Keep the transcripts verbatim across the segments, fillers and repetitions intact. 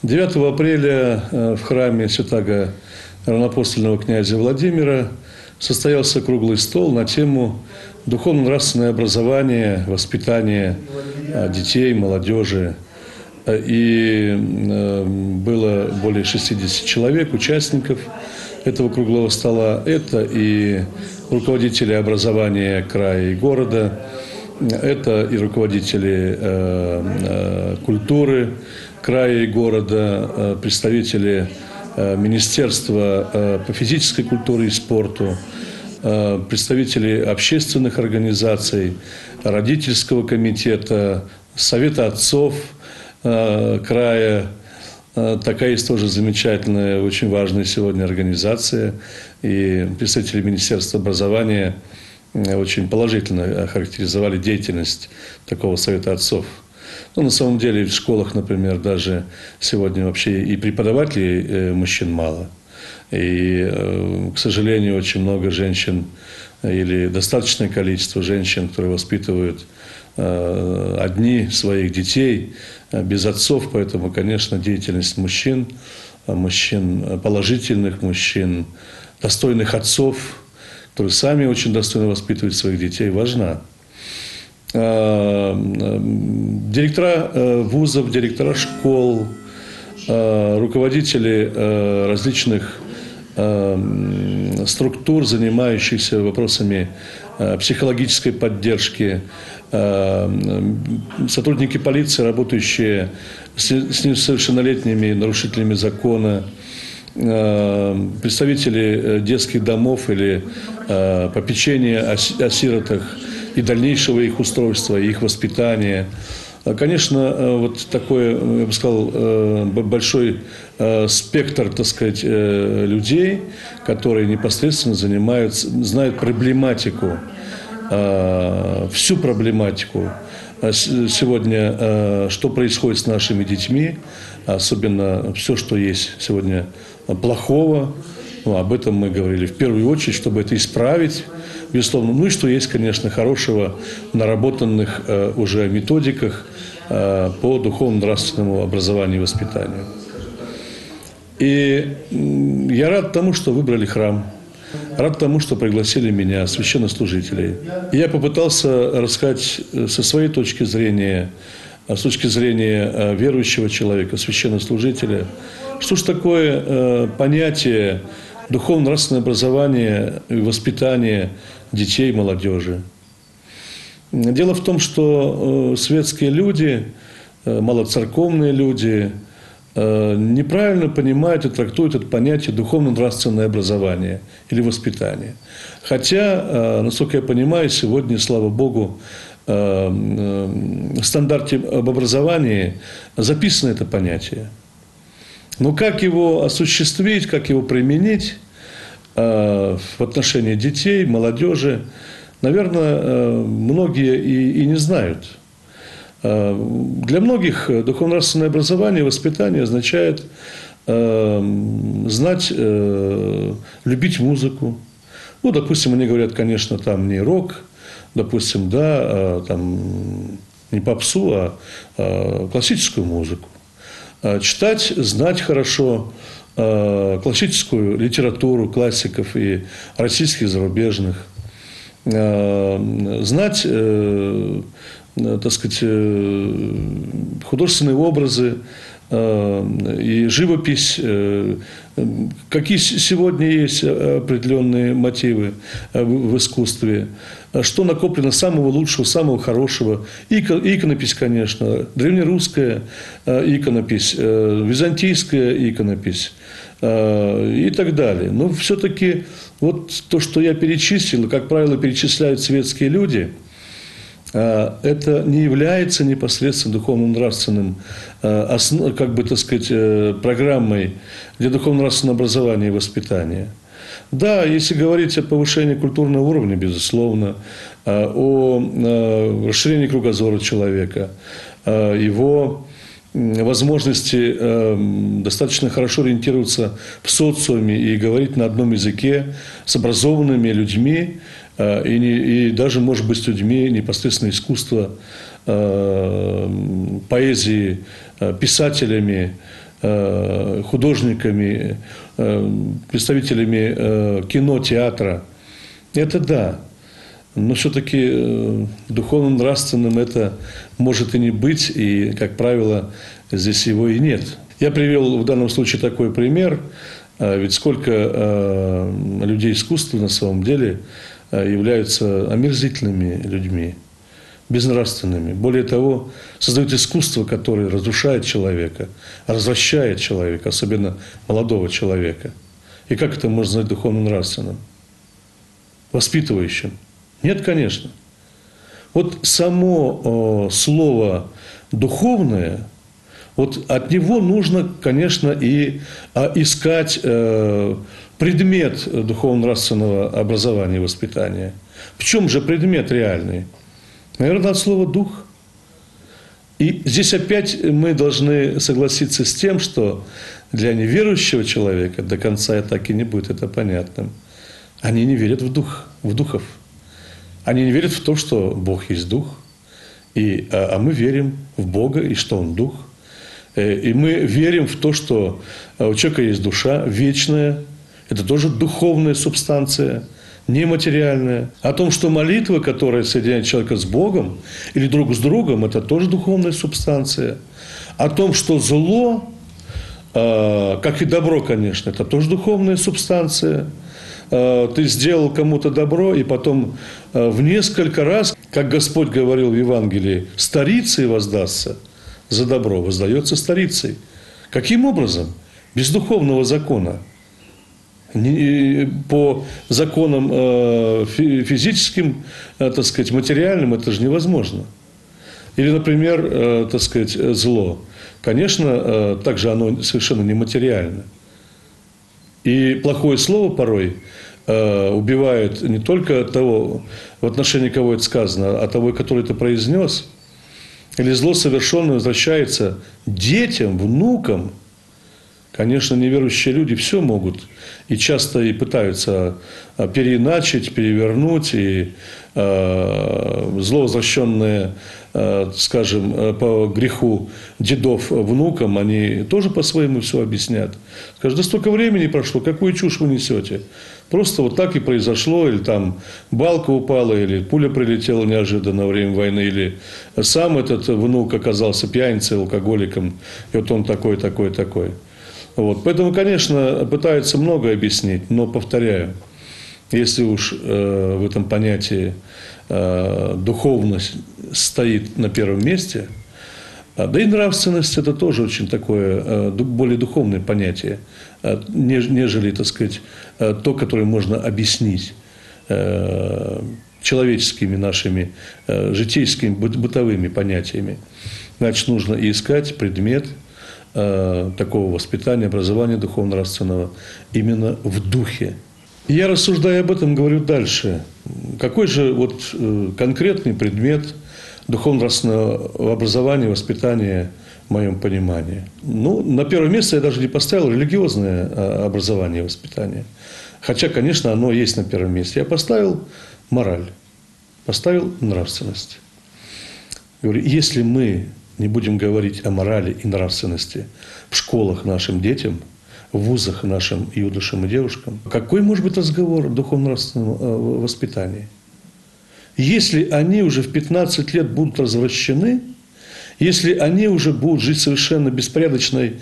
девятого апреля в храме Святаго равноапостольного князя Владимира состоялся круглый стол на тему духовно-нравственное образование, воспитание детей, молодежи. И было более шестидесяти человек, участников этого круглого стола. Это и руководители образования края и города, это и руководители культуры края и города, представители Министерства по физической культуре и спорту, представители общественных организаций, родительского комитета, Совета отцов края. Такая есть тоже замечательная, очень важная сегодня организация. И представители Министерства образования очень положительно охарактеризовали деятельность такого Совета отцов. Ну, на самом деле в школах, например, даже сегодня вообще и преподавателей мужчин мало. И, к сожалению, очень много женщин или достаточное количество женщин, которые воспитывают одни своих детей без отцов. Поэтому, конечно, деятельность мужчин, мужчин положительных, мужчин, достойных отцов, которые сами очень достойно воспитывают своих детей, важна. Директора вузов, директора школ, руководители различных структур, занимающихся вопросами психологической поддержки, сотрудники полиции, работающие с несовершеннолетними нарушителями закона, представители детских домов или попечения о сиротах и дальнейшего их устройства, их воспитания. Конечно, вот такой, я бы сказал, большой спектр, так сказать, людей, которые непосредственно занимаются, знают проблематику, всю проблематику сегодня, что происходит с нашими детьми, особенно все, что есть сегодня плохого. Ну, об этом мы говорили в первую очередь, чтобы это исправить, безусловно. Ну и что есть, конечно, хорошего в наработанных э, уже методиках э, по духовно-нравственному образованию и воспитанию. И э, я рад тому, что выбрали храм, рад тому, что пригласили меня, священнослужителей. И я попытался рассказать со своей точки зрения, с точки зрения верующего человека, священнослужителя, что же такое э, понятие духовно-нравственное образование и воспитание детей и молодежи. Дело в том, что светские люди, малоцерковные люди неправильно понимают и трактуют это понятие духовно-нравственное образование или воспитание. Хотя, насколько я понимаю, сегодня, слава Богу, в стандарте об образовании записано это понятие. Но как его осуществить, как его применить э, в отношении детей, молодежи, наверное, э, многие и, и не знают. Э, для многих духовно-нравственное образование, воспитание означает э, знать, э, любить музыку. Ну, допустим, они говорят, конечно, там не рок, допустим, да, э, там не попсу, а э, классическую музыку. Читать, знать хорошо э, классическую литературу классиков и российских, и зарубежных. Э, знать, э, так сказать, э, художественные образы э, и живопись. Э, какие сегодня есть определенные мотивы в искусстве. Что накоплено самого лучшего, самого хорошего. Иконопись, конечно, древнерусская иконопись, византийская иконопись и так далее. Но все-таки вот то, что я перечислил, как правило, перечисляют светские люди, это не является непосредственно духовно-нравственным, как бы, так сказать, программой для духовно-нравственного образования и воспитания. Да, если говорить о повышении культурного уровня, безусловно, о расширении кругозора человека, его возможности достаточно хорошо ориентироваться в социуме и говорить на одном языке с образованными людьми, и, не, и даже, может быть, с людьми непосредственно искусства, поэзии, писателями, художниками, представителями кино, театра. Это да. Но все-таки духовно-нравственным это может и не быть, и, как правило, здесь его и нет. Я привел в данном случае такой пример, ведь сколько людей искусства на самом деле являются омерзительными людьми, безнравственными. Более того, создают искусство, которое разрушает человека, развращает человека, особенно молодого человека. И как это можно назвать духовно-нравственным? Воспитывающим? Нет, конечно. Вот само слово «духовное», вот от него нужно, конечно, и искать предмет духовно-нравственного образования и воспитания. В чем же предмет реальный? Наверное, от слова «дух». И здесь опять мы должны согласиться с тем, что для неверующего человека до конца так и не будет это понятным. Они не верят в дух, в духов. Они не верят в то, что Бог есть дух. И, а, а мы верим в Бога и что Он дух. И мы верим в то, что у человека есть душа вечная. Это тоже духовная субстанция, нематериальная. О том, что молитва, которая соединяет человека с Богом или друг с другом, это тоже духовная субстанция. О том, что зло, как и добро, конечно, это тоже духовная субстанция. Ты сделал кому-то добро, и потом в несколько раз, как Господь говорил в Евангелии, старицей воздастся за добро, воздается старицей. Каким образом? Без духовного закона. По законам физическим, так сказать, материальным это же невозможно. Или, например, так сказать, зло. Конечно, также оно совершенно нематериально. И плохое слово порой убивает не только того, в отношении кого это сказано, а того, который это произнес. Или зло совершенное возвращается детям, внукам. Конечно, неверующие люди все могут. И часто и пытаются переиначить, перевернуть. И э, зло, возвращенное, э, скажем, по греху дедов внукам, они тоже по-своему все объяснят. Скажут, да столько времени прошло, какую чушь вы несете? Просто вот так и произошло, или там балка упала, или пуля прилетела неожиданно во время войны, или сам этот внук оказался пьяницей, алкоголиком, и вот он такой, такой, такой. Вот. Поэтому, конечно, пытаются многое объяснить, но, повторяю, если уж э, в этом понятии э, духовность стоит на первом месте, э, да и нравственность – это тоже очень такое э, более духовное понятие, э, нежели, так сказать, э, то, которое можно объяснить э, человеческими нашими э, житейскими, бытовыми понятиями. Значит, нужно искать предмет такого воспитания, образования духовно-нравственного именно в духе. И я, рассуждая об этом, говорю дальше. Какой же вот конкретный предмет духовно-нравственного образования, воспитания в моем понимании? Ну, на первое место я даже не поставил религиозное образование и воспитание. Хотя, конечно, оно есть на первом месте. Я поставил мораль, поставил нравственность. Говорю, если мы не будем говорить о морали и нравственности в школах нашим детям, в вузах нашим юношам и девушкам, какой может быть разговор о духовно-нравственном воспитании? Если они уже в пятнадцать лет будут развращены, если они уже будут жить совершенно беспорядочной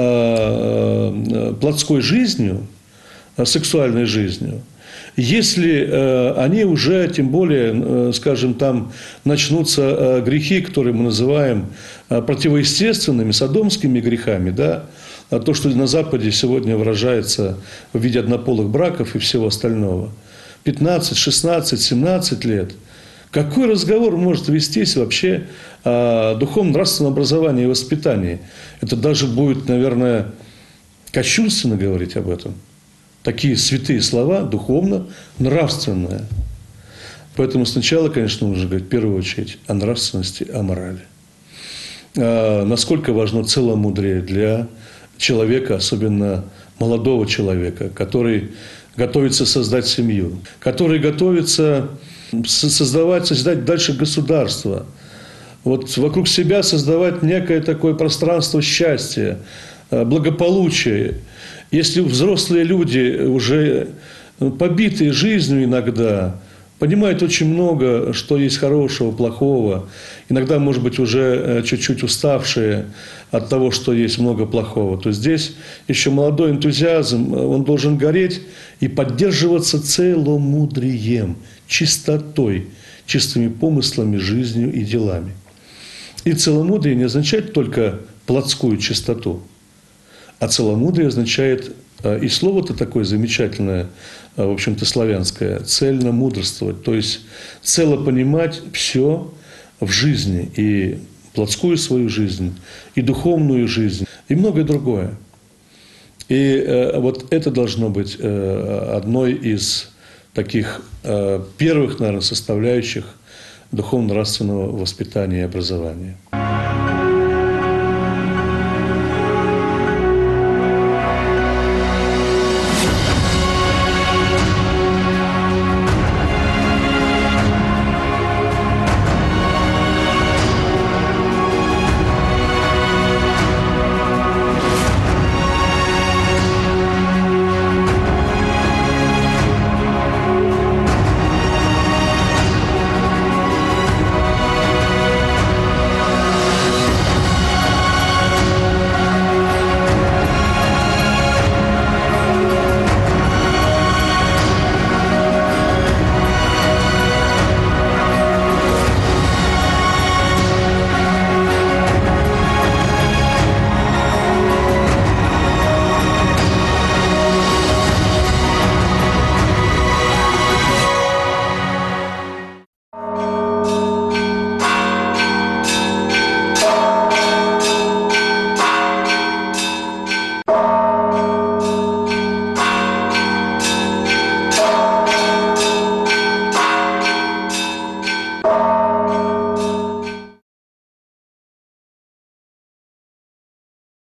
плотской жизнью, сексуальной жизнью, если э, они уже, тем более, э, скажем, там начнутся э, грехи, которые мы называем э, противоестественными, содомскими грехами, да, то, что на Западе сегодня выражается в виде однополых браков и всего остального, пятнадцать, шестнадцать, семнадцать лет, какой разговор может вестись вообще о духовно-нравственном образовании и воспитании? Это даже будет, наверное, кощунственно говорить об этом. Такие святые слова, духовно-нравственное. Поэтому сначала, конечно, нужно говорить в первую очередь о нравственности, о морали. А насколько важно целомудрие для человека, особенно молодого человека, который готовится создать семью, который готовится создавать, создать дальше государство. Вот вокруг себя создавать некое такое пространство счастья, благополучия. Если взрослые люди, уже побитые жизнью иногда, понимают очень много, что есть хорошего, плохого, иногда, может быть, уже чуть-чуть уставшие от того, что есть много плохого, то здесь еще молодой энтузиазм, он должен гореть и поддерживаться целомудрием, чистотой, чистыми помыслами, жизнью и делами. И целомудрие не означает только плотскую чистоту, а целомудрие означает, и слово-то такое замечательное, в общем-то, славянское, цельно мудрствовать, то есть цело понимать все в жизни, и плотскую свою жизнь, и духовную жизнь, и многое другое. И э, вот это должно быть э, одной из таких э, первых, наверное, составляющих духовно-нравственного воспитания и образования.